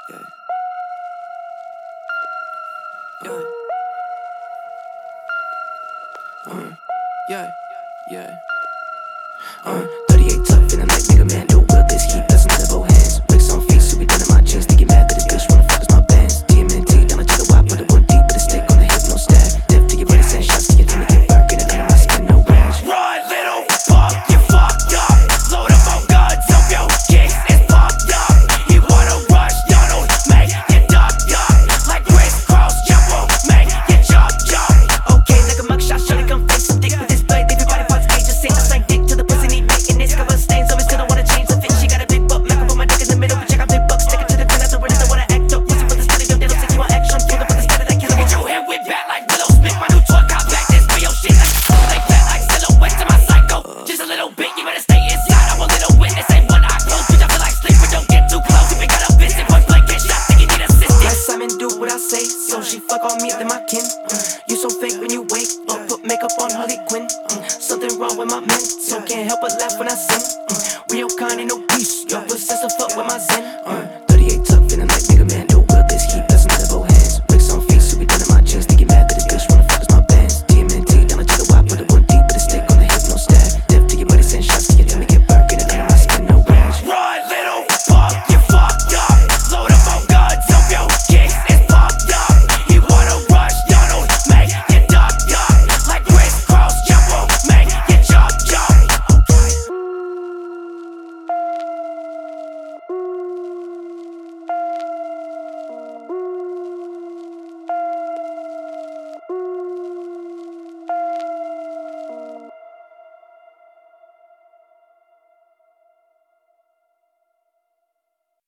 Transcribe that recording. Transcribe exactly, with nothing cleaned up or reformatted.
Yeah. Yeah. Uh, yeah. Yeah. Uh, thirty-eight tough, feeling like Mega Man. No will this keep blessing to both hands. Bricks on feet, so we done in my jeans. Thinking mad, but this bitch wanna fuck us my bands. T M N T, down to the Y, put the one deep with a stick on the hip, no stab. Death to your body, send shots to your team, get burnt, get it under my skin, no rash. Run, little fuck, you fucked up. Load up on guns, up your kicks, it's fucked up. You wanna rush, y'all don't make you duck, duck. Like crisscross, jump won't make you jump, jump. Okay, like a mugshot, shawty come face some dick with this blade. Baby body parts, age just say just like dick to the pussy, need making this cover stains. Always still don't wanna change the fit. She got a big butt, Mac up on my dick in the middle. But check out big bucks, stick it to the pin, after winning, don't wanna act up. Pussy for the study, them they don't think you want action. Pull up for the study, like killer. Hit your head with back like Willow Smith. My new toy got back, this real shit. Like they fat like silhouettes to my psycho. Just a little bit, you better stay inside. I'm a little witness, ain't one eye closed. Bitch, I feel like sleep, but don't get too close. If you got a visit, point blank, get shot, think you need assistance. Let Simon do what I say, so she fuck on me, then my kin. Uh, you so fake when you wake up, put makeup on Harley Quinn. Uh, something wrong with my mental, can't help but laugh when I sing. Uh, real kind, ain't no peace, yo, possessive fuck with my zen. Uh,